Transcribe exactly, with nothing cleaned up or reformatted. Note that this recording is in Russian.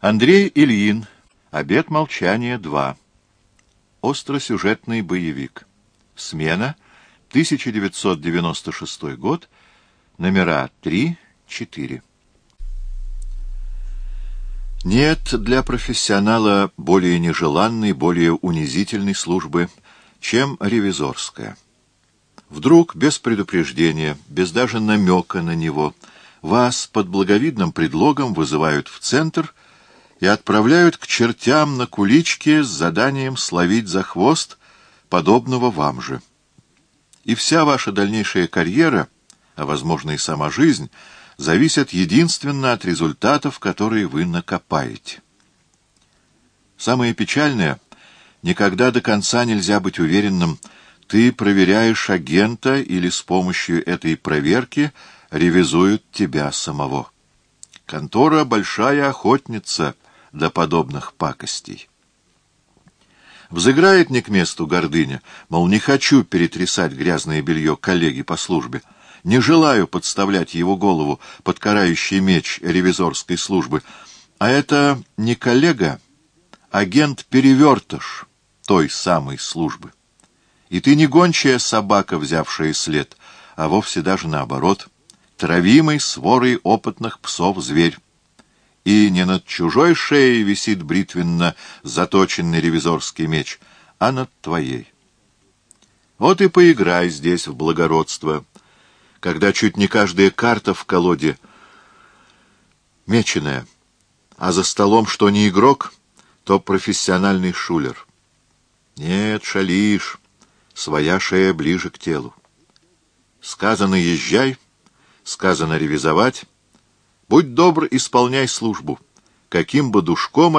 Андрей Ильин. Обет молчания два. Остросюжетный боевик. Смена. тысяча девятьсот девяносто шестой год. Номера три четыре. Нет для профессионала более нежеланной, более унизительной службы, чем ревизорская. Вдруг, без предупреждения, без даже намека на него, вас под благовидным предлогом вызывают в центр и отправляют к чертям на куличке с заданием словить за хвост подобного вам же. И вся ваша дальнейшая карьера, а возможно и сама жизнь, зависят единственно от результатов, которые вы накопаете. Самое печальное, никогда до конца нельзя быть уверенным, ты проверяешь агента или с помощью этой проверки ревизуют тебя самого. Контора — большая охотница до подобных пакостей. Взыграет не к месту гордыня, мол, не хочу перетрясать грязное белье коллеги по службе, не желаю подставлять его голову под карающий меч ревизорской службы, а это не коллега, агент-перевертыш той самой службы. И ты не гончая собака, взявшая след, а вовсе даже наоборот, травимый сворой опытных псов зверь. И не над чужой шеей висит бритвенно заточенный ревизорский меч, а над твоей. Вот и поиграй здесь в благородство, когда чуть не каждая карта в колоде меченая, а за столом что не игрок, то профессиональный шулер. Нет, шалишь, своя шея ближе к телу. Сказано езжай, сказано ревизовать. Будь добр, исполняй службу, каким бы душком